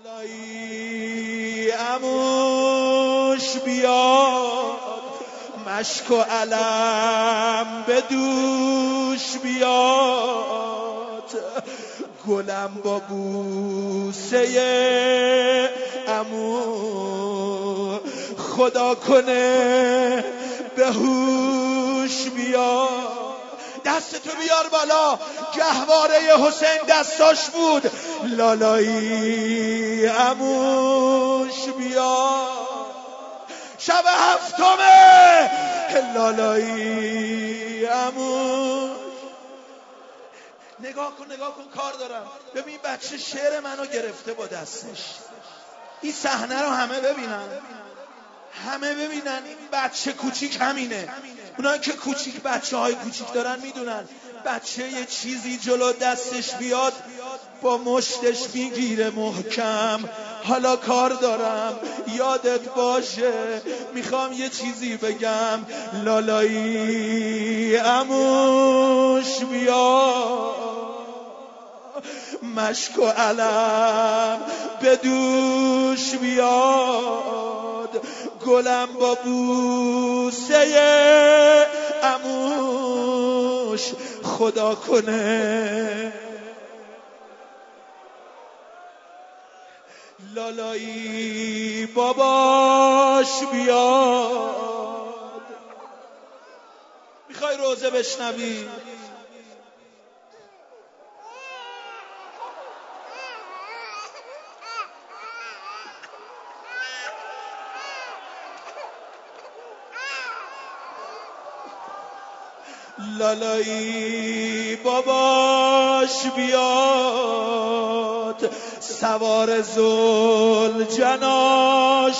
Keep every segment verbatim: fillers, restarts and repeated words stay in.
لالایی عموش بیاد، مشک و علم به دوش بیاد، گلم با بوسه عمو خدا کنه به هوش بیاد. دستتو بیار بالا، گهواره حسین دستاش بود. لالایی عموش بیاد، شب هفتمه. لالایی عموش. نگاه کن نگاه کن کار دارم. ببین بچه شعر منو گرفته با دستش. این صحنه رو همه ببینن، همه ببینن. این بچه کوچیک همینه. اونایی که کوچیک بچه های کوچیک دارن میدونن بچه یه چیزی جلو دستش بیاد با مشتش میگیره محکم. حالا کار دارم یادت باشه، میخوام یه چیزی بگم. لالایی عموش بیاد، مشک و علم به دوش بیاد، گلم با بوسه عموش خدا کنه. لالایی باباش بیاد. میخوای روزه بشنوی؟ لالایی باباش بیاد، سوار ذوالجناش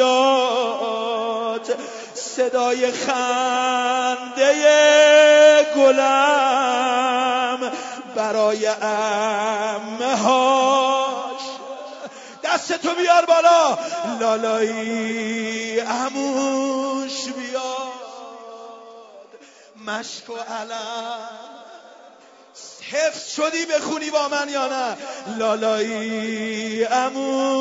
بیاد، صدای خنده گلم برای عمه هاش. دستتو بیار بالا. لالایی عموش بیاد، مشک و علم. حفظ شدی بخونی با من یا نه؟ لالایی عموش